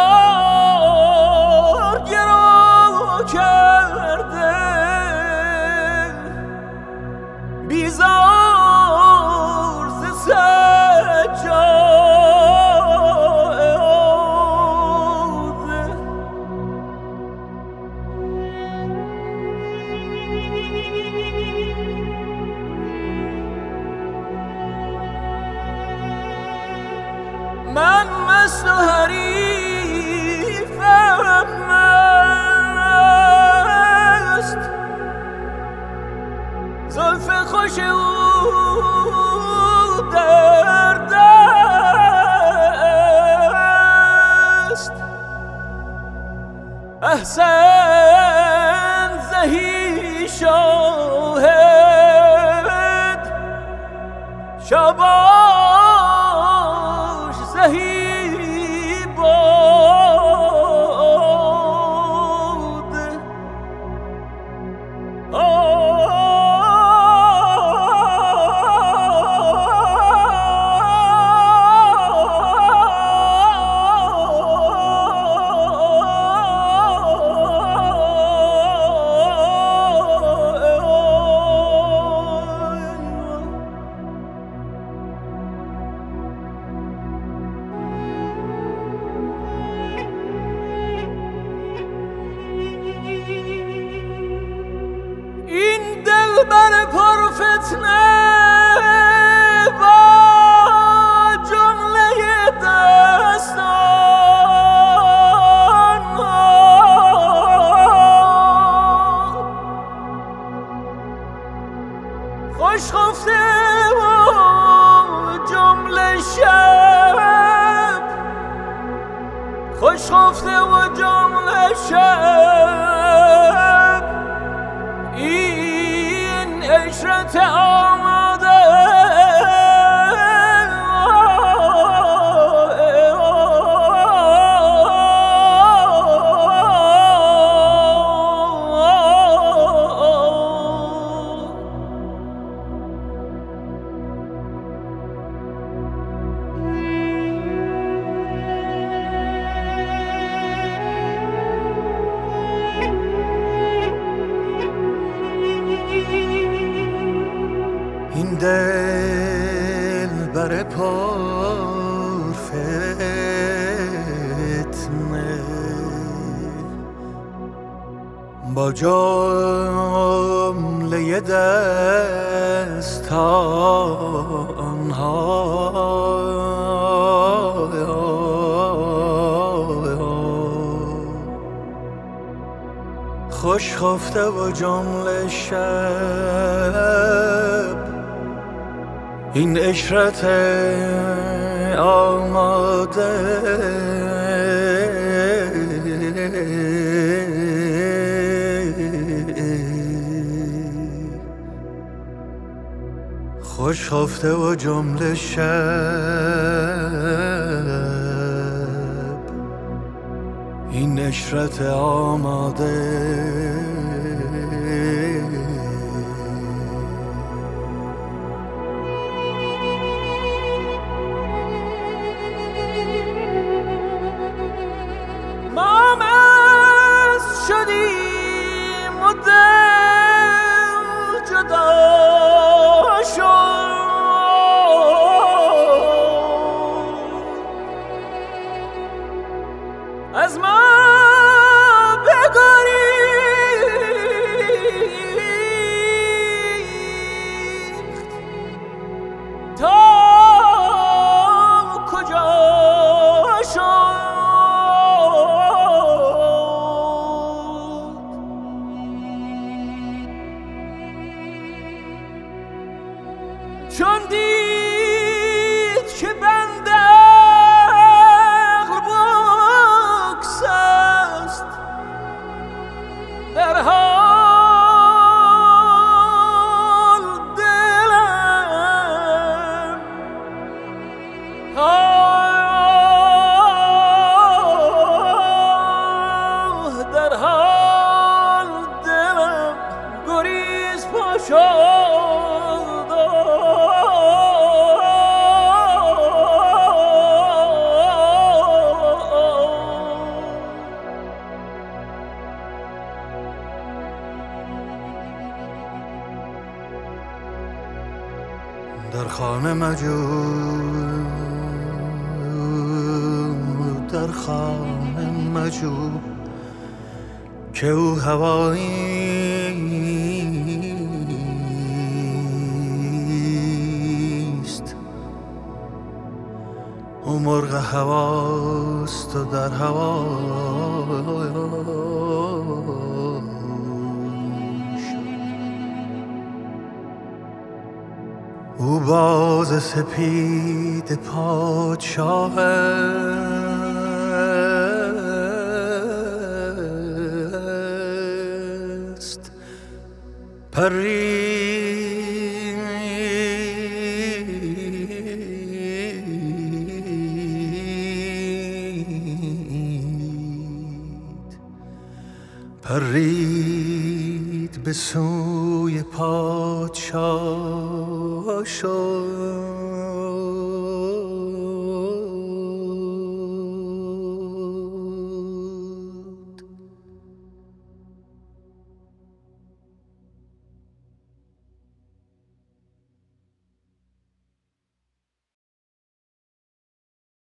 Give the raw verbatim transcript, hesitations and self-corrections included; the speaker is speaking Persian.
بیزار گرو کرده، بیزار ز سجاده. من مست و حریفم مست، زلف خوش او در دست، احسن زهی شاهد، شاباش زهی باد. دلبر پرفتنه با جمله دستان، خوش خفته و جمله شب، خوش خفته و جمله شب، این عشرت آماده. این دلبر پرفتنه با جمله دستان‌ها، خوش خفته و جمله شب، این عشرت آماده. خوش خفته و جمله شب، این عشرت آماده. ما مست شدیم و دل جدا شد، از ما بگریخت تا کجا شد. چون دید که بنده عقل بگسل، خانه مجو در خانه مجو که او هواییست او مرغ هواست و در هوا او باز سپید پادشاه است پرید پرید به سوی پادشاه شد